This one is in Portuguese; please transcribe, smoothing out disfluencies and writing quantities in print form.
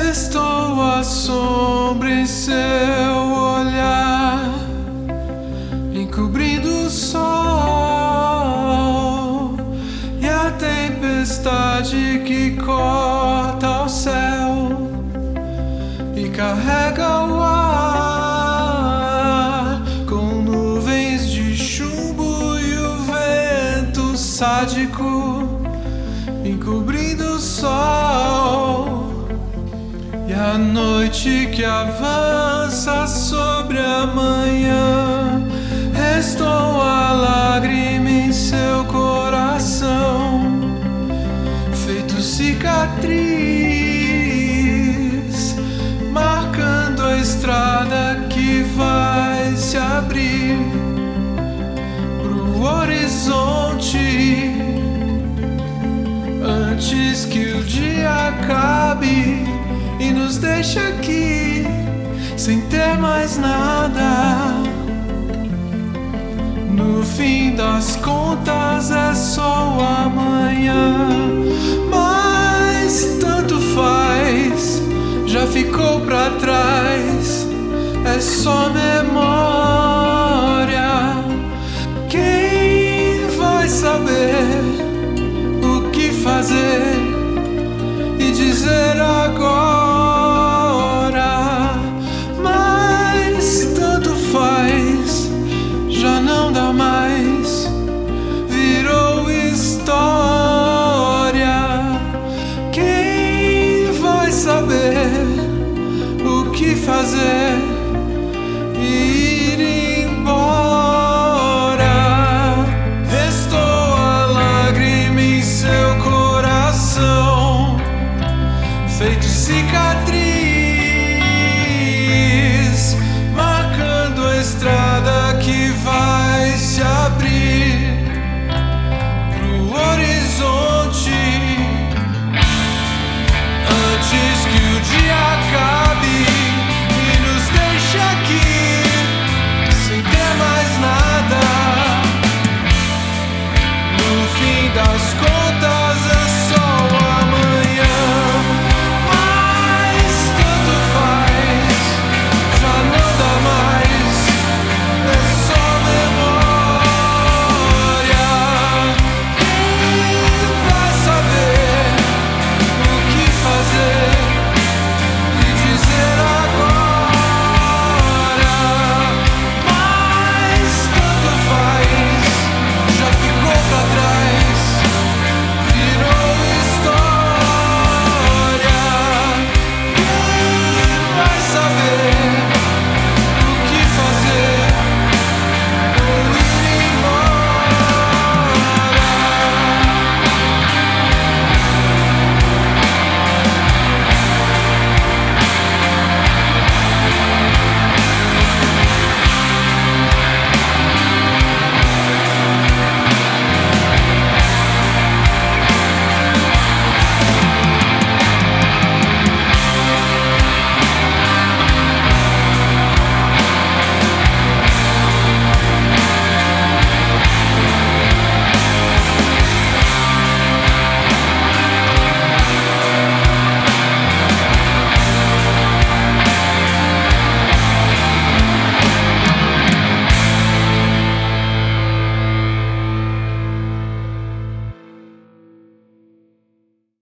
Estou à sombra em seu olhar, encobrindo o sol e a tempestade que corta o céu e carrega o ar com nuvens de chumbo e o vento sádico encobrindo o sol. E a noite que avança sobre a manhã, restou a lágrima em seu coração, feito cicatriz, marcando a estrada que vai se abrir pro horizonte, antes que o dia acabe e nos deixe aqui sem ter mais nada. No fim das contas é só o amanhã, mas tanto faz, já ficou pra trás, é só memória. Quem vai saber o que fazer e dizer agora?